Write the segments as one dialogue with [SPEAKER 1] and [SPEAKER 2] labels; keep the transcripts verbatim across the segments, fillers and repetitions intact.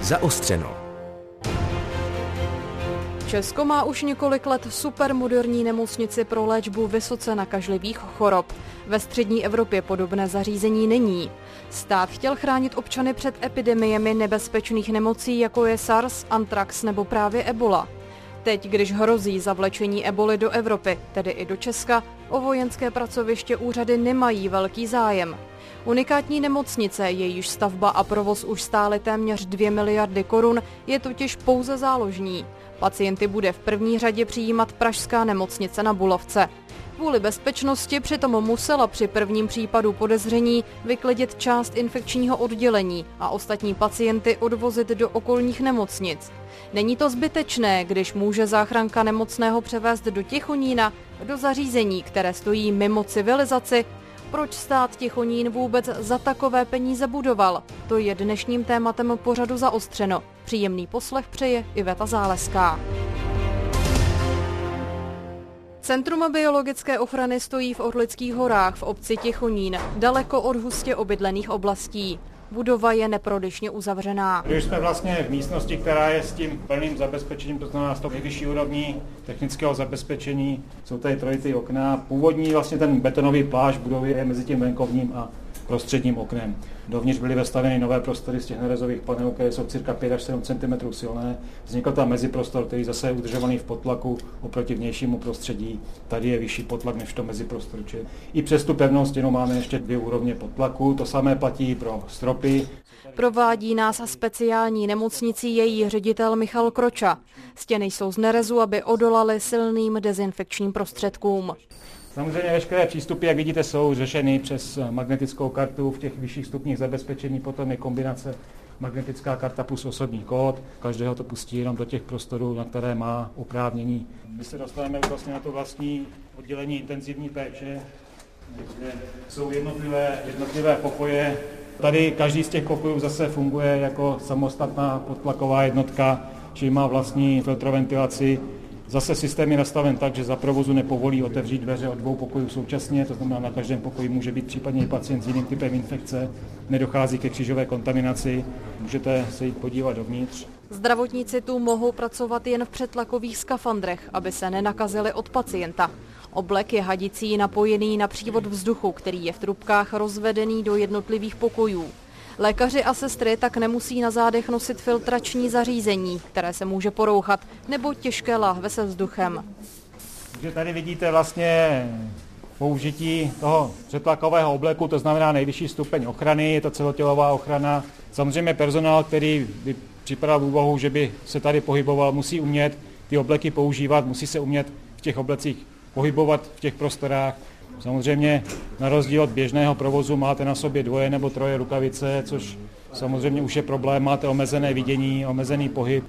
[SPEAKER 1] Zaostřeno.
[SPEAKER 2] Česko má už několik let supermoderní nemocnici pro léčbu vysoce nakažlivých chorob. Ve střední Evropě podobné zařízení není. Stát chtěl chránit občany před epidemiemi nebezpečných nemocí, jako je SARS, antrax nebo právě ebola. Teď, když hrozí zavlečení eboli do Evropy, tedy i do Česka, o vojenské pracoviště úřady nemají velký zájem. Unikátní nemocnice, jejíž stavba a provoz už stály téměř dvě miliardy korun, je totiž pouze záložní. Pacienty bude v první řadě přijímat pražská nemocnice na Bulovce. Kvůli bezpečnosti přitom musela při prvním případu podezření vyklidit část infekčního oddělení a ostatní pacienty odvozit do okolních nemocnic. Není to zbytečné, když může záchranka nemocného převést do Tichonína, do zařízení, které stojí mimo civilizaci. Proč stát Tichonín vůbec za takové peníze budoval? To je dnešním tématem pořadu Zaostřeno. Příjemný poslech přeje Iveta Záleská. Centrum biologické ochrany stojí v Orlických horách v obci Tichonín, daleko od hustě obydlených oblastí. Budova je neprodyšně uzavřená.
[SPEAKER 3] Když jsme vlastně v místnosti, která je s tím plným zabezpečením, to znamená z toho nejvyšší úrovní technického zabezpečení, jsou tady trojitý okna. Původní vlastně ten betonový plášť budovy je mezi tím venkovním a prostředním oknem. Dovnitř byly vestavěny nové prostory z těch nerezových panelů, které jsou cirka pět až sedm centimetrů silné. Vznikl tam meziprostor, který zase je udržovaný v potlaku oproti vnějšímu prostředí. Tady je vyšší potlak než to meziprostoru. I přes tu pevnou stěnu máme ještě dvě úrovně potlaku. To samé platí pro stropy.
[SPEAKER 2] Provádí nás speciální nemocnicí její ředitel Michal Kroča. Stěny jsou z nerezu, aby odolaly silným dezinfekčním prostředkům.
[SPEAKER 3] Samozřejmě veškeré přístupy, jak vidíte, jsou řešeny přes magnetickou kartu. V těch vyšších stupních zabezpečení potom je kombinace magnetická karta plus osobní kód. Každého to pustí jenom do těch prostorů, na které má oprávnění. My se dostaneme vlastně na to vlastní oddělení intenzivní péče, kde jsou jednotlivé, jednotlivé pokoje. Tady každý z těch pokojů zase funguje jako samostatná podtlaková jednotka, čili má vlastní filtroventilaci. Zase systém je nastaven tak, že za provozu nepovolí otevřít dveře od dvou pokojů současně, to znamená, na každém pokoji může být případně i pacient s jiným typem infekce, nedochází ke křížové kontaminaci, můžete se jít podívat dovnitř.
[SPEAKER 2] Zdravotníci tu mohou pracovat jen v přetlakových skafandrech, aby se nenakazili od pacienta. Oblek je hadicí napojený na přívod vzduchu, který je v trubkách rozvedený do jednotlivých pokojů. Lékaři a sestry tak nemusí na zádech nosit filtrační zařízení, které se může porouchat, nebo těžké láhve se vzduchem.
[SPEAKER 3] Takže tady vidíte vlastně použití toho přetlakového obleku, to znamená nejvyšší stupeň ochrany, je to celotělová ochrana. Samozřejmě personál, který by připadal v úvahu, že by se tady pohyboval, musí umět ty obleky používat, musí se umět v těch oblecích pohybovat v těch prostorách. Samozřejmě na rozdíl od běžného provozu máte na sobě dvoje nebo troje rukavice, což samozřejmě už je problém, máte omezené vidění, omezený pohyb.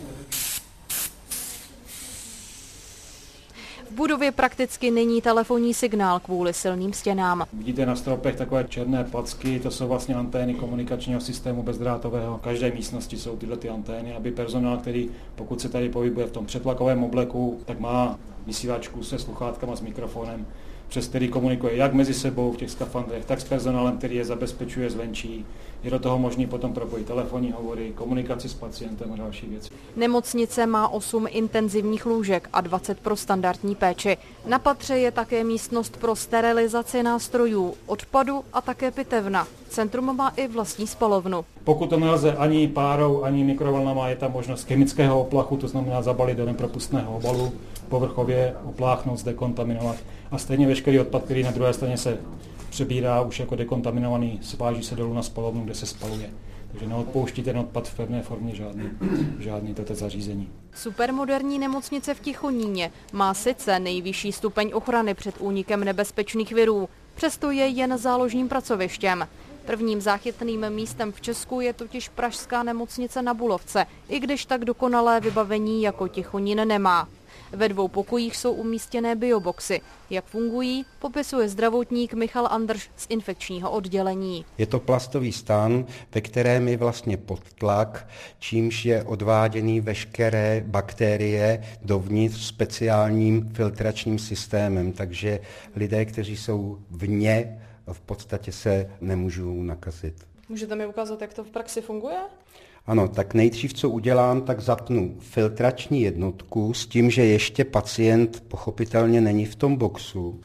[SPEAKER 2] V budově prakticky není telefonní signál kvůli silným stěnám.
[SPEAKER 3] Vidíte na stropech takové černé placky, to jsou vlastně antény komunikačního systému bezdrátového. V každé místnosti jsou tyhle ty antény, aby personál, který pokud se tady pohybuje v tom přetlakovém obleku, tak má vysílačku se sluchátkama s mikrofonem, přes který komunikuje jak mezi sebou v těch skafandrech, tak s personálem, který je zabezpečuje zvenčí. Je do toho možný potom propojit telefonní hovory, komunikaci s pacientem a další věci.
[SPEAKER 2] Nemocnice má osm intenzivních lůžek a dvacet pro standardní péči. Na patře je také místnost pro sterilizaci nástrojů, odpadu a také pitevna. Centrum má i vlastní spalovnu.
[SPEAKER 3] Pokud to nelze ani párou, ani mikrovlnama, je tam možnost chemického oplachu, to znamená zabalit do nepropustného obalu, povrchově opláchnout, zdekontaminovat. A stejně veškerý odpad, který na druhé straně se přebírá už jako dekontaminovaný, sváží se dolů na spalovnu, kde se spaluje. Takže neodpouští ten odpad v pevné formě žádný, žádný toto zařízení.
[SPEAKER 2] Supermoderní nemocnice v Tichoníně má sice nejvyšší stupeň ochrany před únikem nebezpečných virů, přesto je jen záložním pracovištěm. Prvním záchytným místem v Česku je totiž pražská nemocnice na Bulovce, i když tak dokonalé vybavení jako Tichonín nemá. Ve dvou pokojích jsou umístěné bioboxy. Jak fungují, popisuje zdravotník Michal Andrš z infekčního oddělení.
[SPEAKER 4] Je to plastový stan, ve kterém je vlastně podtlak, čímž je odváděný veškeré bakterie dovnitř speciálním filtračním systémem, takže lidé, kteří jsou vně, v podstatě se nemůžou nakazit.
[SPEAKER 2] Můžete mi ukázat, jak to v praxi funguje?
[SPEAKER 4] Ano, tak nejdřív, co udělám, tak zapnu filtrační jednotku s tím, že ještě pacient pochopitelně není v tom boxu.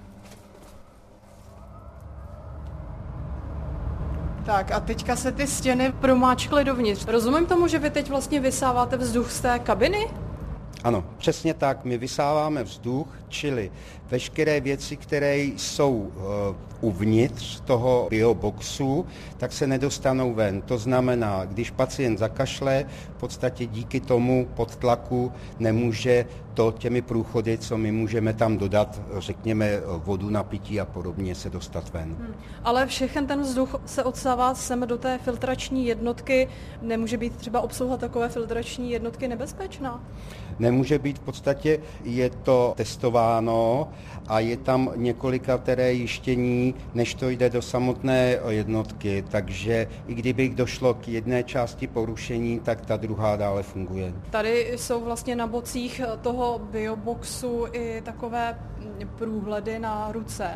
[SPEAKER 2] Tak a teďka se ty stěny promáčkly dovnitř. Rozumím tomu, že vy teď vlastně vysáváte vzduch z té kabiny?
[SPEAKER 4] Ano, přesně tak. My vysáváme vzduch, čili veškeré věci, které jsou uh, uvnitř toho bioboxu, tak se nedostanou ven. To znamená, když pacient zakašle, v podstatě díky tomu podtlaku nemůže to těmi průchody, co my můžeme tam dodat, řekněme, vodu na pití a podobně, se dostat ven. Hmm.
[SPEAKER 2] Ale všechen ten vzduch se odsává sem do té filtrační jednotky. Nemůže být třeba obsluha takové filtrační jednotky nebezpečná?
[SPEAKER 4] Nemůže být, v podstatě je to testováno a je tam několikateré jištění, než to jde do samotné jednotky, takže i kdyby došlo k jedné části porušení, tak ta druhá dále funguje.
[SPEAKER 2] Tady jsou vlastně na bocích toho bioboxu i takové průhledy na ruce.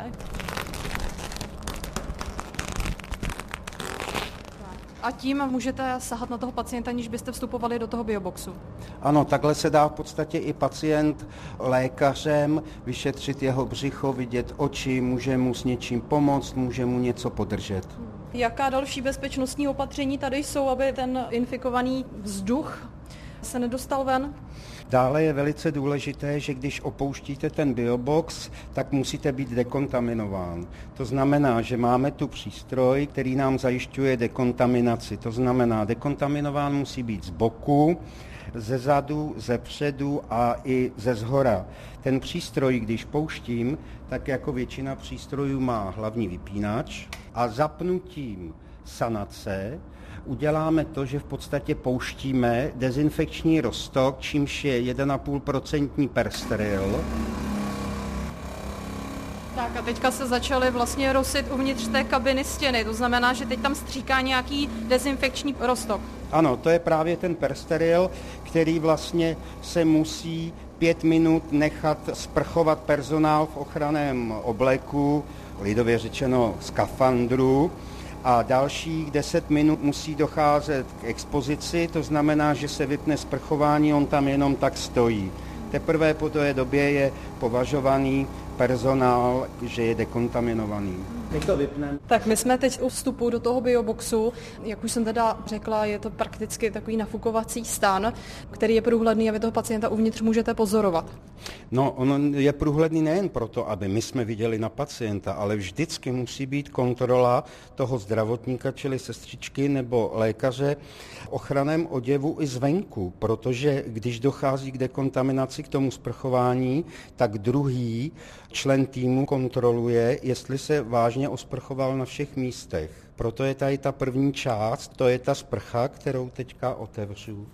[SPEAKER 2] A tím můžete sahat na toho pacienta, aniž byste vstupovali do toho bioboxu.
[SPEAKER 4] Ano, takhle se dá v podstatě i pacient lékařem vyšetřit jeho břicho, vidět oči, může mu s něčím pomoct, může mu něco podržet.
[SPEAKER 2] Jaká další bezpečnostní opatření tady jsou, aby ten infikovaný vzduch se nedostal ven?
[SPEAKER 4] Dále je velice důležité, že když opouštíte ten biobox, tak musíte být dekontaminován. To znamená, že máme tu přístroj, který nám zajišťuje dekontaminaci. To znamená, dekontaminován musí být z boku, ze zadu, ze předu a i ze zhora. Ten přístroj, když pouštím, tak jako většina přístrojů má hlavní vypínač a zapnutím sanace uděláme to, že v podstatě pouštíme dezinfekční roztok, čímž je jedna celá pět procenta persteril.
[SPEAKER 2] Tak a teďka se začaly vlastně rosit uvnitř té kabiny stěny, to znamená, že teď tam stříká nějaký dezinfekční roztok.
[SPEAKER 4] Ano, to je právě ten persteril, který vlastně se musí pět minut nechat sprchovat personál v ochranném obleku, lidově řečeno skafandru, a dalších deset minut musí docházet k expozici, to znamená, že se vypne sprchování, on tam jenom tak stojí. Teprve po té době je považovaný personál, že je dekontaminovaný. Teď to vypneme.
[SPEAKER 2] Tak my jsme teď u vstupu do toho bioboxu. Jak už jsem teda řekla, je to prakticky takový nafukovací stan, který je průhledný a vy toho pacienta uvnitř můžete pozorovat.
[SPEAKER 4] No, on je průhledný nejen proto, aby my jsme viděli na pacienta, ale vždycky musí být kontrola toho zdravotníka, čili sestřičky nebo lékaře v ochranném oděvu i zvenku, protože když dochází k dekontaminaci, k tomu sprchování, tak druhý člen týmu kontroluje, jestli se vážně osprchoval na všech místech. Proto je tady ta první část, to je ta sprcha, kterou teďka otevřu.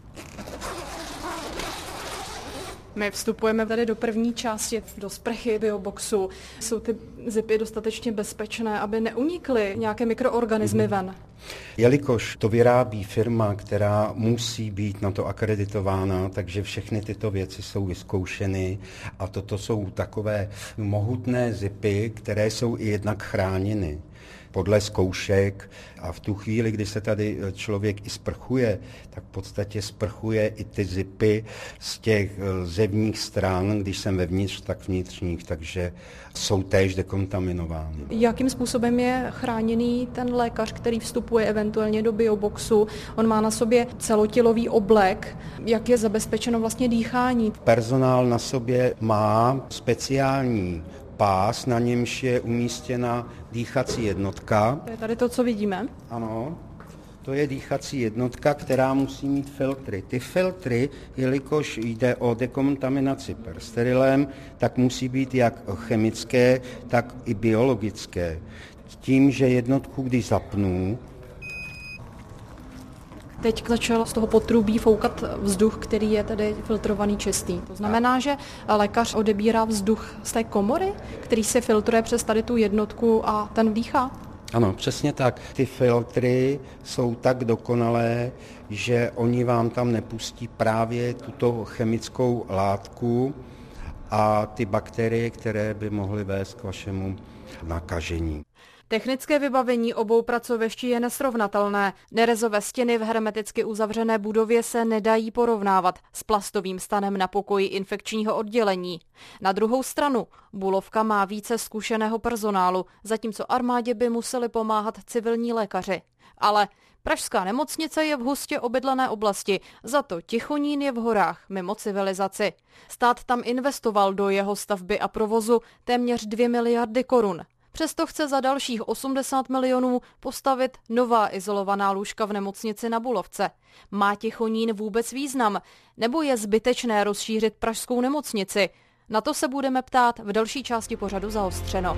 [SPEAKER 2] My vstupujeme tady do první části, do sprchy bioboxu. Jsou ty zipy dostatečně bezpečné, aby neunikly nějaké mikroorganismy ven?
[SPEAKER 4] Jelikož to vyrábí firma, která musí být na to akreditována, takže všechny tyto věci jsou vyzkoušeny a toto jsou takové mohutné zipy, které jsou i jednak chráněny podle zkoušek a v tu chvíli, kdy se tady člověk i sprchuje, tak v podstatě sprchuje i ty zipy z těch zevních stran, když jsem vevnitř, tak vnitřních, takže jsou též dekontaminovány.
[SPEAKER 2] Jakým způsobem je chráněný ten lékař, který vstupuje eventuálně do bioboxu? On má na sobě celotělový oblek. Jak je zabezpečeno vlastně dýchání?
[SPEAKER 4] Personál na sobě má speciální pás, na němž je umístěna dýchací jednotka.
[SPEAKER 2] To je tady to, co vidíme?
[SPEAKER 4] Ano, to je dýchací jednotka, která musí mít filtry. Ty filtry, jelikož jde o dekontaminaci persterilem, tak musí být jak chemické, tak i biologické. Tím, že jednotku, když zapnu,
[SPEAKER 2] teď začal z toho potrubí foukat vzduch, který je tedy filtrovaný čistý. To znamená, že lékař odebírá vzduch z té komory, který se filtruje přes tady tu jednotku a ten vdýchá?
[SPEAKER 4] Ano, přesně tak. Ty filtry jsou tak dokonalé, že oni vám tam nepustí právě tuto chemickou látku a ty bakterie, které by mohly vést k vašemu nakažení.
[SPEAKER 2] Technické vybavení obou pracovišť je nesrovnatelné. Nerezové stěny v hermeticky uzavřené budově se nedají porovnávat s plastovým stanem na pokoji infekčního oddělení. Na druhou stranu, Bulovka má více zkušeného personálu, zatímco armádě by museli pomáhat civilní lékaři. Ale pražská nemocnice je v hustě obydlené oblasti, za to Tichonín je v horách, mimo civilizaci. Stát tam investoval do jeho stavby a provozu téměř dvě miliardy korun. Přesto chce za dalších osmdesát milionů postavit nová izolovaná lůžka v nemocnici na Bulovce. Má Tichonín vůbec význam? Nebo je zbytečné rozšířit pražskou nemocnici? Na to se budeme ptát v další části pořadu Zaostřeno.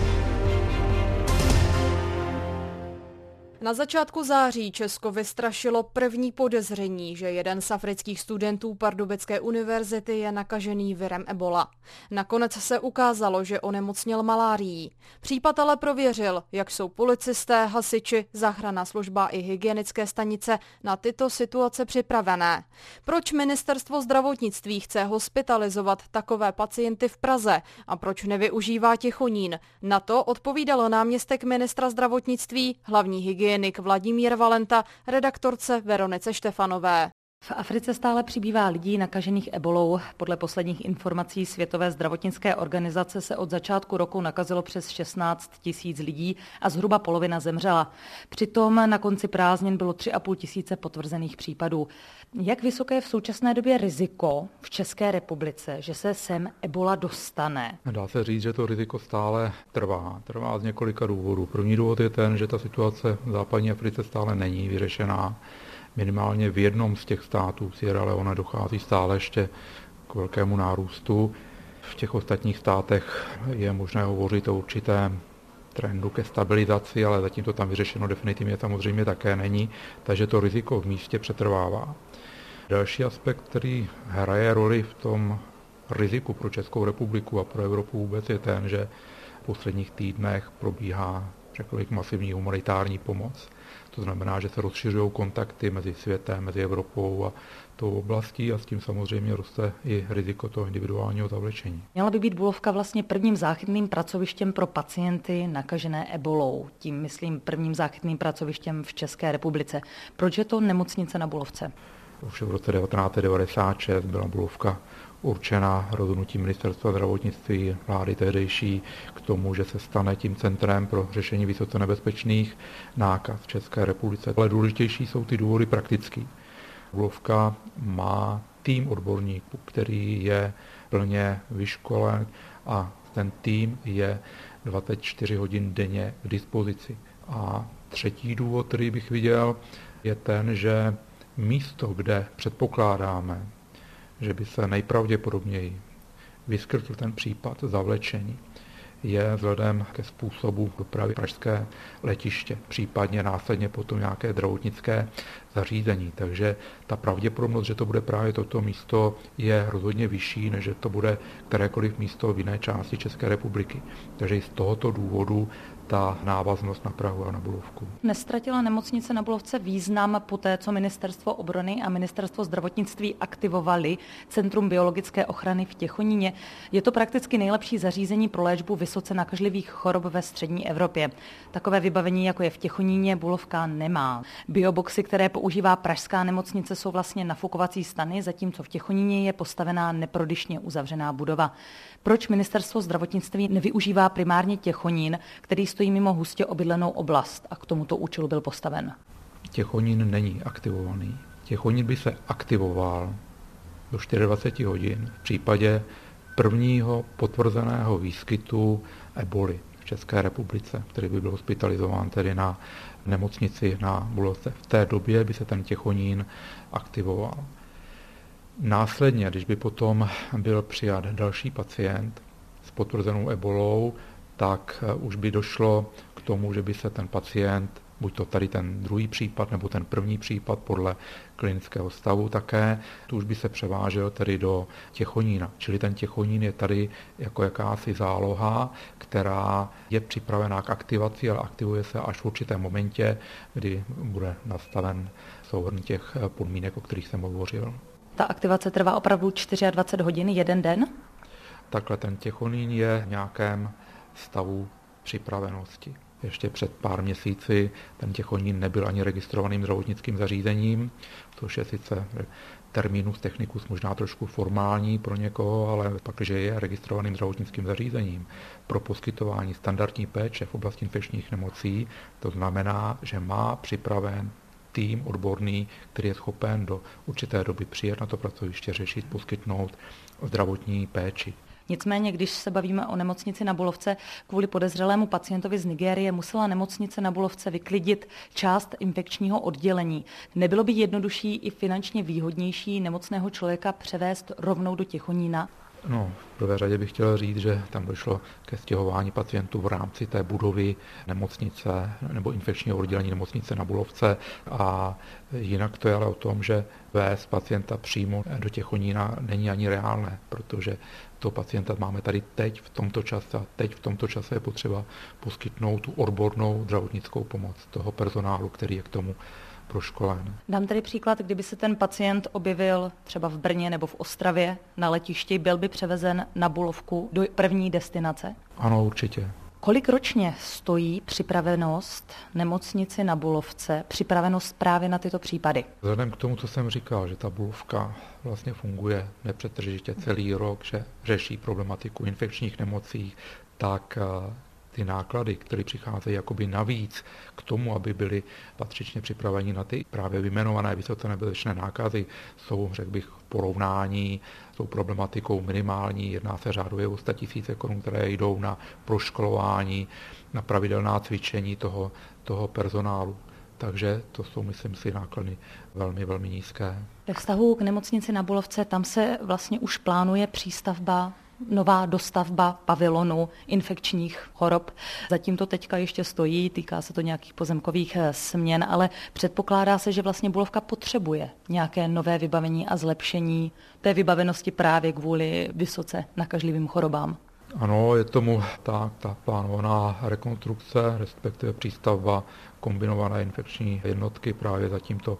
[SPEAKER 2] Na začátku září Česko vystrašilo první podezření, že jeden z afrických studentů Pardubické univerzity je nakažený virem Ebola. Nakonec se ukázalo, že onemocněl malárií. Případ ale prověřil, jak jsou policisté, hasiči, záchranná služba i hygienické stanice na tyto situace připravené. Proč ministerstvo zdravotnictví chce hospitalizovat takové pacienty v Praze a proč nevyužívá Tichonín? Na to odpovídal náměstek ministra zdravotnictví, hlavní hygienik Vladimír Valenta, redaktorce Veronice Štefanové.
[SPEAKER 1] V Africe stále přibývá lidí nakažených ebolou. Podle posledních informací Světové zdravotnické organizace se od začátku roku nakazilo přes šestnáct tisíc lidí a zhruba polovina zemřela. Přitom na konci prázdnin bylo tři a půl tisíce potvrzených případů. Jak vysoké je v současné době riziko v České republice, že se sem ebola dostane?
[SPEAKER 5] Dá se říct, že to riziko stále trvá. Trvá z několika důvodů. První důvod je ten, že ta situace v západní Africe stále není vyřešená. Minimálně v jednom z těch států, Sierra Leone, dochází stále ještě k velkému nárůstu. V těch ostatních státech je možné hovořit o určitém trendu ke stabilizaci, ale zatím to tam vyřešeno definitivně samozřejmě také není, takže to riziko v místě přetrvává. Další aspekt, který hraje roli v tom riziku pro Českou republiku a pro Evropu vůbec, je ten, že v posledních týdnech probíhá, řekl bych, masivní humanitární pomoc. To znamená, že se rozšiřují kontakty mezi světem, mezi Evropou a tou oblastí a s tím samozřejmě roste i riziko toho individuálního zavlečení.
[SPEAKER 1] Měla by být Bulovka vlastně prvním záchytným pracovištěm pro pacienty nakažené ebolou. Tím myslím prvním záchytným pracovištěm v České republice. Proč je to nemocnice na Bulovce?
[SPEAKER 5] Už v roce devatenáct set devadesát šest byla Bulovka určena rozhodnutím ministerstva zdravotnictví vlády tehdejší k tomu, že se stane tím centrem pro řešení vysoce nebezpečných nákaz v České republice. Ale důležitější jsou ty důvody praktický. Bulovka má tým odborníků, který je plně vyškolen a ten tým je dvacet čtyři hodin denně k dispozici. A třetí důvod, který bych viděl, je ten, že místo, kde předpokládáme, že by se nejpravděpodobněji vyskytl ten případ zavlečení, je vzhledem ke způsobu dopravy pražské letiště, případně následně potom nějaké zdravotnické zařízení. Takže ta pravděpodobnost, že to bude právě toto místo, je rozhodně vyšší, než že to bude kterékoliv místo v jiné části České republiky. Takže i z tohoto důvodu ta návaznost na Prahu a na Bulovku.
[SPEAKER 1] Nestratila nemocnice na Bulovce význam po té, co ministerstvo obrany a ministerstvo zdravotnictví aktivovali Centrum biologické ochrany v Tichoníně. Je to prakticky nejlepší zařízení pro léčbu vysoce nakažlivých chorob ve střední Evropě. Takové vybavení, jako je v Tichoníně, Bulovka nemá. Bioboxy, které používá pražská nemocnice, jsou vlastně nafukovací stany, zatímco v Tichoníně je postavená neprodyšně uzavřená budova. Proč ministerstvo zdravotnictví nevyužívá primárně Tichonín, který stojí mimo hustě obydlenou oblast a k tomuto účelu byl postaven?
[SPEAKER 5] Tichonín není aktivovaný. Tichonín by se aktivoval do dvacet čtyři hodin v případě prvního potvrzeného výskytu eboli v České republice, který by byl hospitalizován tedy na nemocnici na Bulovce. V té době by se ten Tichonín aktivoval. Následně, když by potom byl přijat další pacient s potvrzenou ebolou, tak už by došlo k tomu, že by se ten pacient, buď to tady ten druhý případ, nebo ten první případ podle klinického stavu také, to už by se převážel tedy do Tichonína. Čili ten Tichonín je tady jako jakási záloha, která je připravená k aktivaci, ale aktivuje se až v určitém momentě, kdy bude nastaven souhrn těch podmínek, o kterých jsem hovořil.
[SPEAKER 1] Ta aktivace trvá opravdu dvacet čtyři hodin, jeden den?
[SPEAKER 5] Takhle ten Tichonín je v nějakém stavu připravenosti. ještě před pár měsíci ten Těchonín nebyl ani registrovaným zdravotnickým zařízením, což je sice terminus technicus možná trošku formální pro někoho, ale pak, že je registrovaným zdravotnickým zařízením pro poskytování standardní péče v oblasti infekčních nemocí, to znamená, že má připraven tým odborný, který je schopen do určité doby přijet na to pracoviště, řešit, poskytnout zdravotní péči.
[SPEAKER 1] Nicméně, když se bavíme o nemocnici na Bulovce, kvůli podezřelému pacientovi z Nigérie musela nemocnice na Bulovce vyklidit část infekčního oddělení. Nebylo by jednodušší i finančně výhodnější nemocného člověka převést rovnou do Těchonína?
[SPEAKER 5] No, v prvé řadě bych chtěl říct, že tam došlo ke stěhování pacientů v rámci té budovy nemocnice nebo infekčního oddělení nemocnice na Bulovce a jinak to je ale o tom, že vést pacienta přímo do Těchonína není ani reálné, protože toho pacienta máme tady teď v tomto čase a teď v tomto čase je potřeba poskytnout tu odbornou zdravotnickou pomoc toho personálu, který je k tomu proškolen.
[SPEAKER 1] Dám tedy příklad, kdyby se ten pacient objevil třeba v Brně nebo v Ostravě na letišti, byl by převezen na Bulovku do první destinace?
[SPEAKER 5] Ano, určitě.
[SPEAKER 1] Kolik ročně stojí připravenost nemocnici na Bulovce, připravenost právě na tyto případy?
[SPEAKER 5] Vzhledem k tomu, co jsem říkal, že ta Bulovka vlastně funguje nepřetržitě celý rok, že řeší problematiku infekčních nemocí, tak ty náklady, které přicházejí jakoby navíc k tomu, aby byli patřičně připraveni na ty právě vyjmenované vysoce nebezpečné nákazy, jsou, řekl bych, v porovnání s tou problematikou minimální. Jedná se řádově o sto tisíce korun, které jdou na proškolování, na pravidelná cvičení toho, toho personálu. Takže to jsou, myslím si, náklady velmi, velmi nízké.
[SPEAKER 1] Ve vztahu k nemocnici na Bulovce, tam se vlastně už plánuje přístavba, nová dostavba pavilonu infekčních chorob. Zatím to teďka ještě stojí, týká se to nějakých pozemkových směn, ale předpokládá se, že vlastně Bulovka potřebuje nějaké nové vybavení a zlepšení té vybavenosti právě kvůli vysoce nakažlivým chorobám.
[SPEAKER 5] Ano, je tomu tak, ta plánovaná rekonstrukce, respektive přístavba kombinované infekční jednotky právě za tímto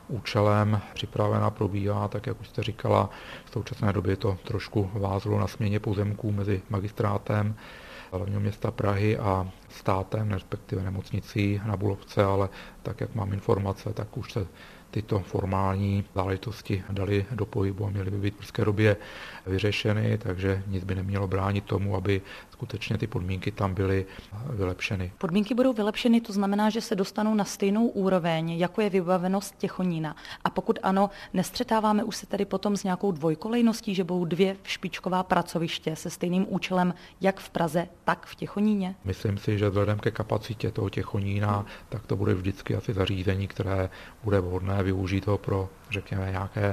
[SPEAKER 5] účelem připravená, probíhá, tak jak už jste říkala, v současné době to trošku vázlo na směně pozemků mezi magistrátem hlavního města Prahy a státem, respektive nemocnicí na Bulovce, ale tak, jak mám informace, tak už se tyto formální záležitosti daly do pohybu a měly by být v brzké době vyřešeny, takže nic by nemělo bránit tomu, aby skutečně ty podmínky tam byly vylepšeny.
[SPEAKER 1] Podmínky budou vylepšeny, to znamená, že se dostanou na stejnou úroveň, jako je vybavenost Těchonína. A pokud ano, nestřetáváme už se tedy potom s nějakou dvojkolejností, že budou dvě špičková pracoviště se stejným účelem jak v Praze, tak v Těchoníně?
[SPEAKER 5] Myslím si, že vzhledem ke kapacitě toho Těchonína, tak to bude vždycky asi zařízení, které bude vhodné využít ho pro, řekněme, nějaké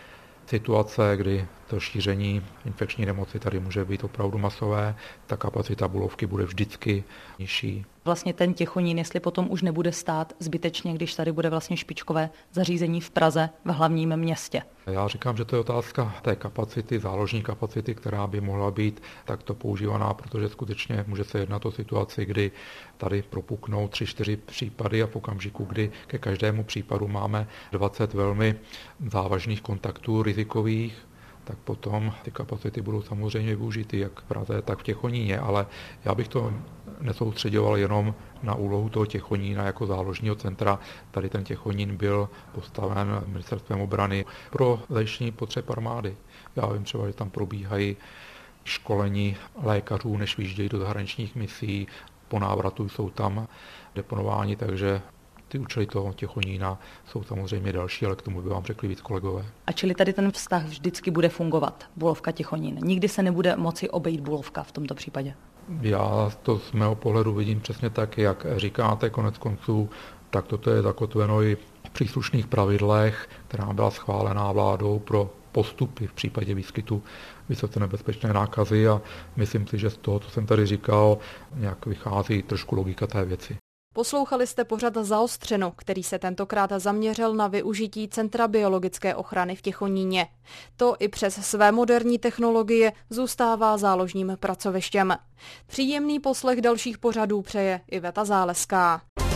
[SPEAKER 5] situace, kdy to šíření infekční nemoci tady může být opravdu masové, ta kapacita Bulovky bude vždycky nižší. Vlastně
[SPEAKER 1] ten Těchonín, jestli potom už nebude stát zbytečně, když tady bude vlastně špičkové zařízení v Praze, v hlavním městě.
[SPEAKER 5] Já říkám, že to je otázka té kapacity, záložní kapacity, která by mohla být takto používaná, protože skutečně může se jednat o situaci, kdy tady propuknou tři, čtyři případy a v okamžiku, kdy ke každému případu máme dvacet velmi závažných kontaktů rizikových, tak potom ty kapacity budou samozřejmě využity jak v Praze, tak v Těchoníně, ale já bych to nesoustředoval jenom na úlohu toho Těchonína jako záložního centra. Tady ten Těchonín byl postaven ministerstvem obrany pro zajištění potřeb armády. Já vím třeba, že tam probíhají školení lékařů, než vyjíždějí do zahraničních misí, po návratu jsou tam deponováni, takže ty účely toho Těchonína jsou samozřejmě další, ale k tomu by vám řekli víc kolegové.
[SPEAKER 1] A čili tady ten vztah vždycky bude fungovat, Bulovka Těchonín. Nikdy se nebude moci obejít Bulovka v tomto případě.
[SPEAKER 5] Já to z mého pohledu vidím přesně tak, jak říkáte, konec konců, tak toto je zakotveno i v příslušných pravidlech, která byla schválená vládou pro postupy v případě výskytu vysoce nebezpečné nákazy a myslím si, že z toho, co jsem tady říkal, nějak vychází trošku logika té věci.
[SPEAKER 2] Poslouchali jste pořad Zaostřeno, který se tentokrát zaměřil na využití Centra biologické ochrany v Těchoníně. To i přes své moderní technologie zůstává záložním pracovištěm. Příjemný poslech dalších pořadů přeje Iveta Záleská.